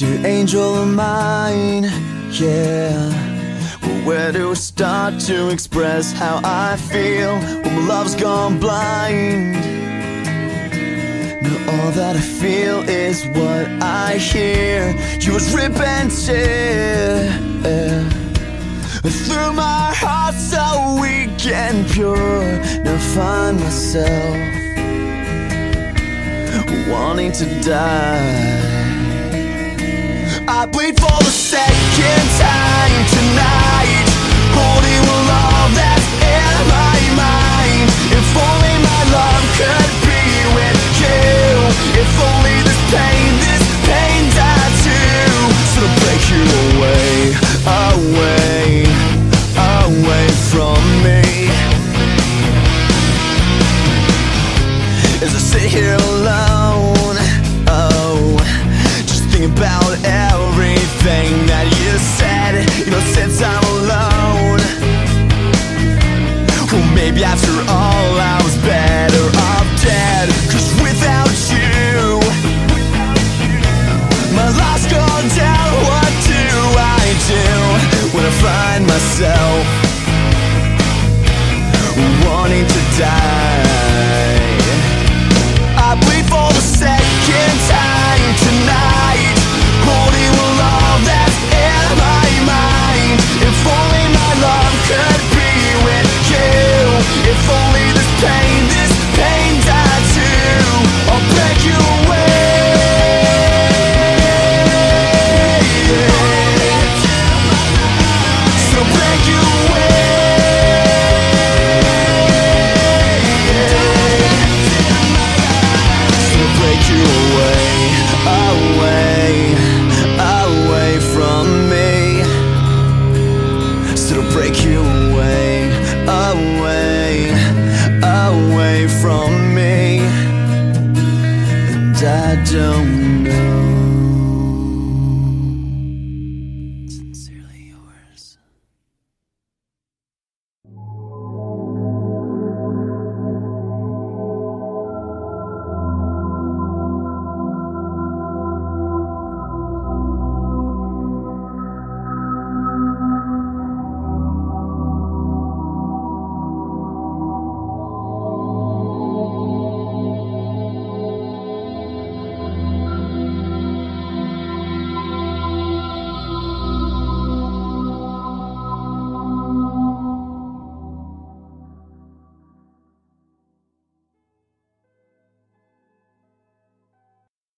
Dear angel of mine, yeah. Well, where do I start to express how I feel when my love's gone blind? Now all that I feel is what I hear. You was rip and tear through my heart, so weak and pure. Now I find myself wanting to die. I bleed for the second time tonight, holding all that's in my mind. If only my love could be with you. If only this pain died too. So to break you away, away, away from me. As I sit here alone, oh, just thinking about everything that you said. You know, since I'm alone, well, maybe after all I was better off dead. 'Cause without you, my life's gone down. What do I do when I find myself wanting to die? I bleed for the second time tonight, holding all that's in my mind. If only my love could be with you. If only this pain died too. I'll break you away, yeah. So break you away, yeah. So break you away, away, away from me. So to break you away, away, away from me. And I don't